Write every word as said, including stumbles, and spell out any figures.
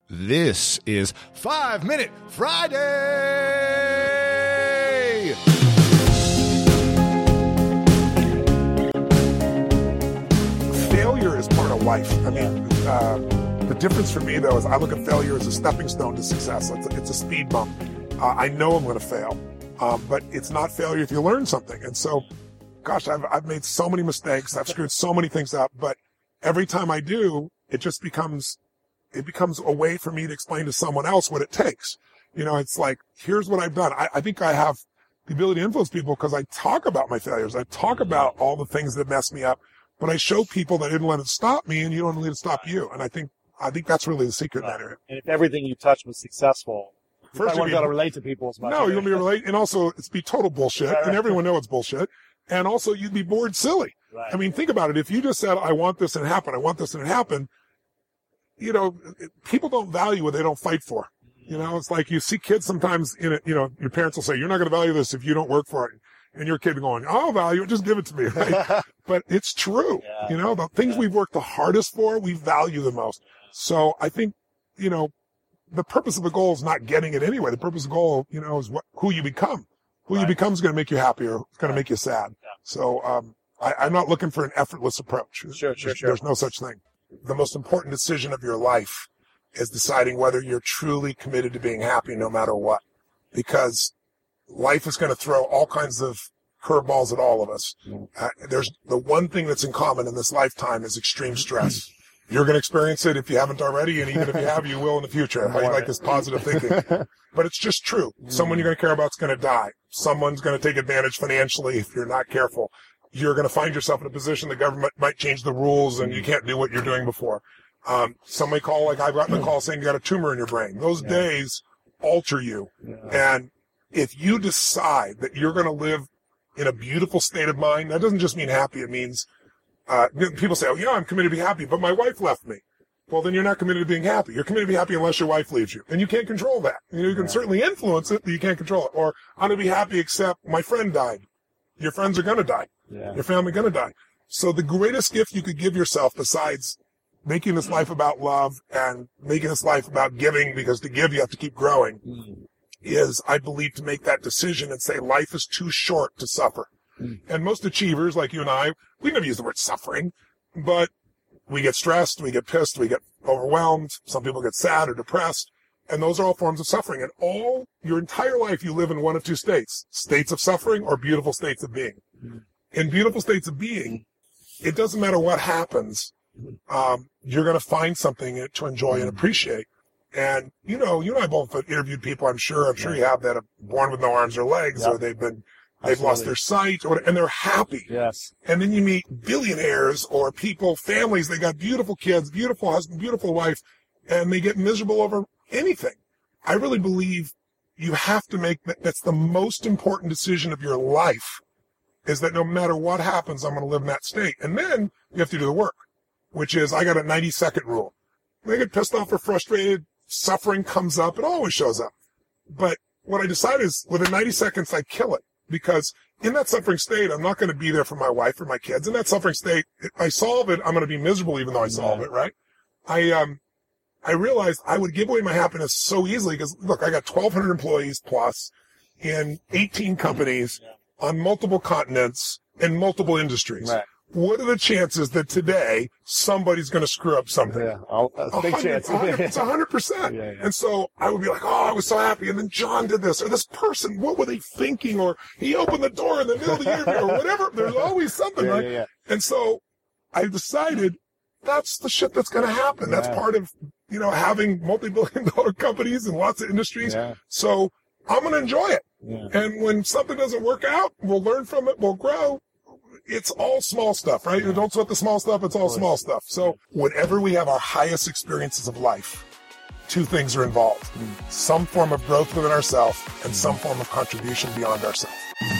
This is Five Minute Friday! Failure is part of life. I mean, uh, the difference for me, though, is I look at failure as a stepping stone to success. It's a, it's a speed bump. Uh, I know I'm going to fail, um, but it's not failure if you learn something. And so, gosh, I've, I've made so many mistakes. I've screwed so many things up, but every time I do, it just becomes, it becomes a way for me to explain to someone else what it takes. You know, it's like, here's what I've done. I, I think I have the ability to influence people because I talk about my failures. I talk about all the things that messed me up, but I show people that I didn't let it stop me, and you don't let it stop you. And I think, I think that's really the secret in that area. And if everything you touch was successful, you First, probably wouldn't be able to relate to people as much. No, you won't be able to relate. And also, it's be total bullshit, Right, right. and everyone knows it's bullshit. And also, you'd be bored silly. Right. I mean, think about it. If you just said, I want this and happen, I want this and happen, you know, people don't value what they don't fight for. You know, it's like you see kids sometimes in it, you know, your parents will say, you're not going to value this if you don't work for it. And your kid going, I'll value it, just give it to me, right? But it's true. Yeah. You know, the things Yeah. we've worked the hardest for, we value the most. So I think, you know, the purpose of the goal is not getting it anyway. The purpose of the goal, you know, is what, who you become. Who Right. you become is going to make you happy or it's going Right. to make you sad. Yeah. So, um, I, I'm not looking for an effortless approach. Sure, sure, There's, sure. there's no such thing. The most important decision of your life is deciding whether you're truly committed to being happy no matter what. Because life is going to throw all kinds of curveballs at all of us. Uh, there's the one thing that's in common in this lifetime is extreme stress. You're going to experience it if you haven't already, and even if you have, you will in the future. How you like this positive thinking. But it's just true. Someone you're going to care about is going to die. Someone's going to take advantage financially if you're not careful. You're going to find yourself in a position the government might change the rules and you can't do what you're doing before. Um, some may call, like I've gotten a call saying you got a tumor in your brain. Those Yeah. days alter you. Yeah. And if you decide that you're going to live in a beautiful state of mind, that doesn't just mean happy. It means, uh, people say, oh yeah, I'm committed to be happy, but my wife left me. Well, then you're not committed to being happy. You're committed to be happy unless your wife leaves you. And you can't control that. You know, you can Yeah. certainly influence it, but you can't control it. Or I'm going to be happy except my friend died. Your friends are going to die. Yeah. Your family going to die. So the greatest gift you could give yourself, besides making this life about love and making this life about giving, because to give you have to keep growing, Mm. is, I believe, to make that decision and say life is too short to suffer. Mm. And most achievers like you and I, we never use the word suffering, but we get stressed, we get pissed, we get overwhelmed. Some people get sad or depressed. And those are all forms of suffering. And all your entire life, you live in one of two states, states of suffering or beautiful states of being. Mm. In beautiful states of being, it doesn't matter what happens. Um, you're going to find something to enjoy and appreciate. And, you know, you and I both have interviewed people, I'm sure, I'm sure you have, that are born with no arms or legs, Yep. or they've been, they've lost Absolutely. their sight, or, and they're happy. Yes. And then you meet billionaires or people, families, they got beautiful kids, beautiful husband, beautiful wife, and they get miserable over anything. I really believe you have to make that, that's the most important decision of your life, is that no matter what happens, I'm going to live in that state. And then you have to do the work, which is, I got a ninety second rule. When I get pissed off or frustrated, suffering comes up. It always shows up. But what I decide is, within ninety seconds, I kill it. Because in that suffering state, I'm not going to be there for my wife or my kids. In that suffering state, if I solve it, I'm going to be miserable even though I solve it, right? I, um, I realized I would give away my happiness so easily because, look, I got twelve hundred employees plus in eighteen companies on multiple continents in multiple industries. Right. What are the chances that today somebody's going to screw up something? Yeah. I'll, a A big hundred- chance. a hundred- It's a hundred percent. Yeah, yeah. And so I would be like, oh, I was so happy. And then John did this, or this person, what were they thinking? Or he opened the door in the middle of the interview, or whatever. There's always something, Yeah, right? yeah, yeah. And so I decided that's the shit that's going to happen. That's Yeah. part of, you know, having multi-billion dollar companies in lots of industries. Yeah. So I'm going to enjoy it. Yeah. And when something doesn't work out, we'll learn from it, we'll grow. It's all small stuff, right? You don't sweat the small stuff, it's all small stuff. So whenever we have our highest experiences of life, two things are involved. Some form of growth within ourselves and some form of contribution beyond ourselves.